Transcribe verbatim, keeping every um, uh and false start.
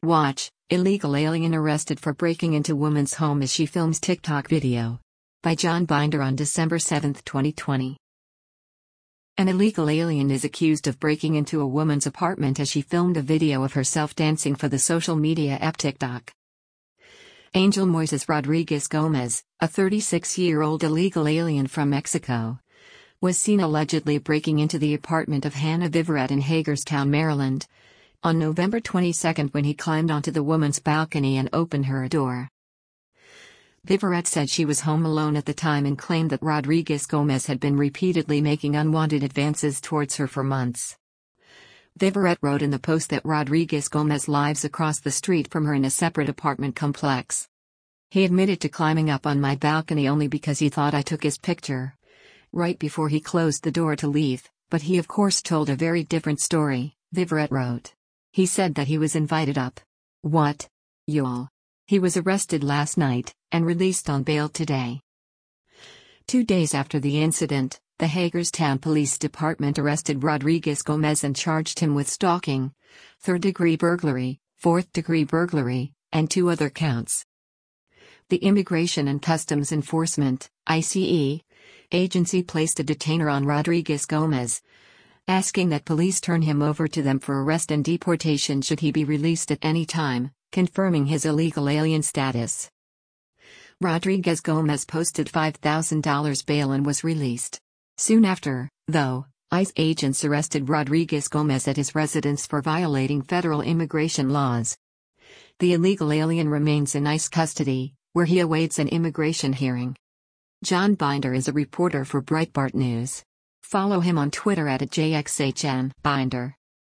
Watch, illegal alien arrested for breaking into woman's home as she films TikTok video. By John Binder on December seventh, twenty twenty. An illegal alien is accused of breaking into a woman's apartment as she filmed a video of herself dancing for the social media app TikTok. Angel Moises Rodriguez Gomez, a thirty-six-year-old illegal alien from Mexico, was seen allegedly breaking into the apartment of Hannah Viverette in Hagerstown, Maryland, on November twenty-second when he climbed onto the woman's balcony and opened her door. Viverette said she was home alone at the time and claimed that Rodriguez Gomez had been repeatedly making unwanted advances towards her for months. Viverette wrote in the post that Rodriguez Gomez lives across the street from her in a separate apartment complex. He admitted to climbing up on my balcony only because he thought I took his picture, right before he closed the door to leave, but he of course told a very different story, Viverette wrote. He said that he was invited up. What? Y'all. He was arrested last night, and released on bail today. Two days after the incident, the Hagerstown Police Department arrested Rodriguez Gomez and charged him with stalking, third-degree burglary, fourth-degree burglary, and two other counts. The Immigration and Customs Enforcement, I C E, agency placed a detainer on Rodriguez Gomez, asking that police turn him over to them for arrest and deportation should he be released at any time, confirming his illegal alien status. Rodriguez Gomez posted five thousand dollars bail and was released. Soon after, though, ICE agents arrested Rodriguez Gomez at his residence for violating federal immigration laws. The illegal alien remains in ICE custody, where he awaits an immigration hearing. John Binder is a reporter for Breitbart News. Follow him on Twitter at J X H N Binder.